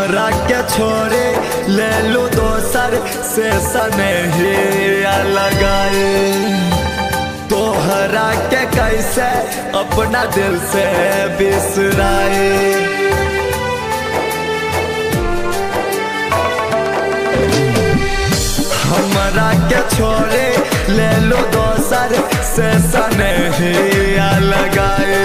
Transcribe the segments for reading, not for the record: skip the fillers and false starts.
हमरा के छोड़े ले लो दोसर से सनेहिया लगाए। तोहरा के कैसे अपना दिल से बिसराए। हमरा के छोड़े ले लो दोसर से सनेहिया लगाए।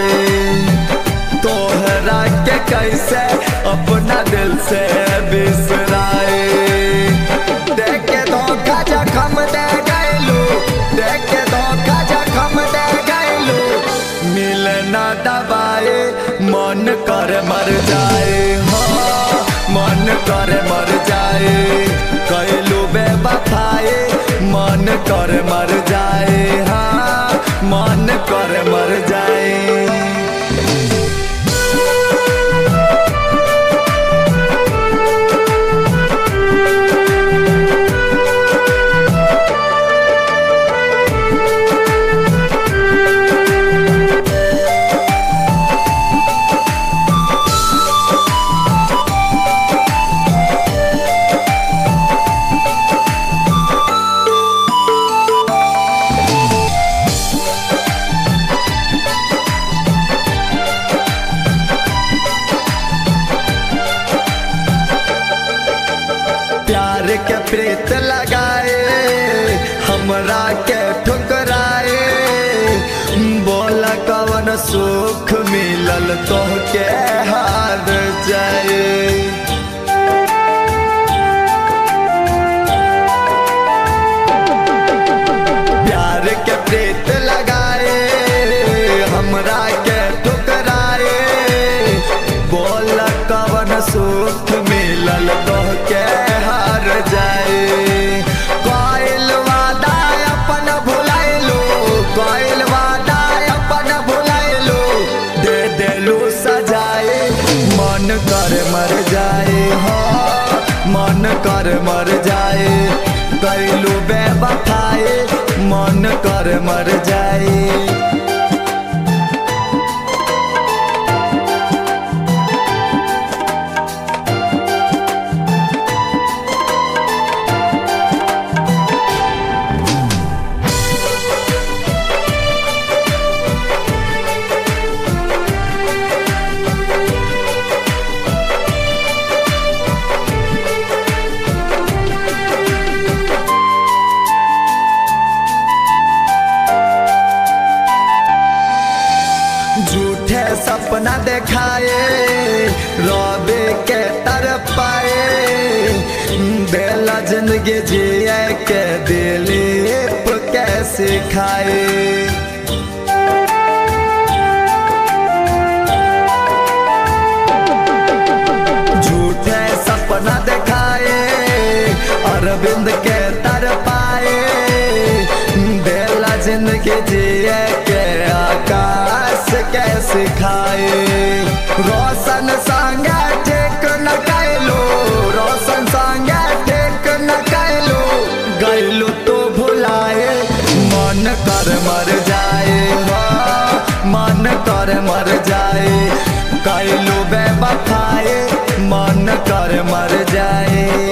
तोहरा के कैसे अपना दिल से बिसराए। देख के धोखा जखम दे गइलू, देख के धोखा जखम दे गइलू। मिलना दबाए मन कर मर जाए, हाँ मन कर मर जाए। कैलू बेवफाई मन कर मर जाए, हाँ मन कर मर जाए। प्यार के प्रीत लगाए हमरा के ठुकराए। बोला कवन सुख मिलल तोहके हार जाए। प्यार के प्रीत लगाए हमरा के ठुकराए। बोला कवन सुख मिलल तोहके हार जाए। कोइल वादा अपन भुलाइलू, कोइल वादा अपन भुलाइलू। दे देलू सजाए मन कर मर जाए, हाँ मन कर मर जाए। कैलू बेवफाई मन कर मर जाए। झूठे सपना देखाए रोबे के तरपाए। बेला जिंदगी जिए के दिलीप के सिखाए। झूठे सपना देखाए अरविंद के तरपाए। बेला जिंदगी जिए के आकाश के सिखाए। रोशन संगे ठीक न कैलू, रोशन संगे ठीक न कैलू। गइलू तो भुलाए मन कर मर जाए, हाँ मन कर मर जाए। कैलू बेवफाई मन कर मर जाए।